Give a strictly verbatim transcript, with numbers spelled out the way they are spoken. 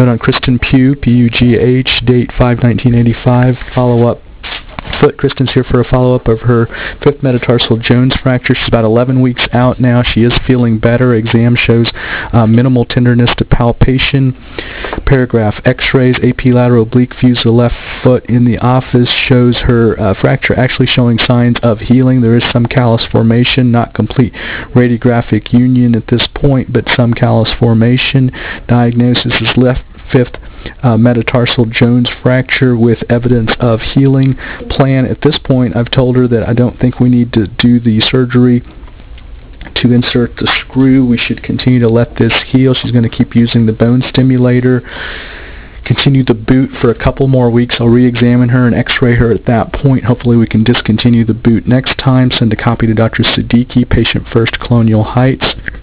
Note on Kristen Pugh, P U G H, date five nineteen eighty-five, follow-up foot. Kristen's here for a follow-up of her fifth metatarsal Jones fracture. She's about eleven weeks out now. She is feeling better. Exam shows uh, minimal tenderness to palpation. Paragraph, x-rays, A P lateral oblique fuse of the left foot in the office shows her uh, fracture actually showing signs of healing. There is some callus formation, not complete radiographic union at this point, but some callus formation. Diagnosis is left fifth uh, metatarsal Jones fracture with evidence of healing. Plan at this point, I've told her that I don't think we need to do the surgery to insert the screw. We should continue to let this heal. She's going to keep using the bone stimulator. Continue the boot for a couple more weeks. I'll re-examine her and x-ray her at that point. Hopefully we can discontinue the boot next time. Send a copy to Doctor Siddiqui, Patient First, Colonial Heights.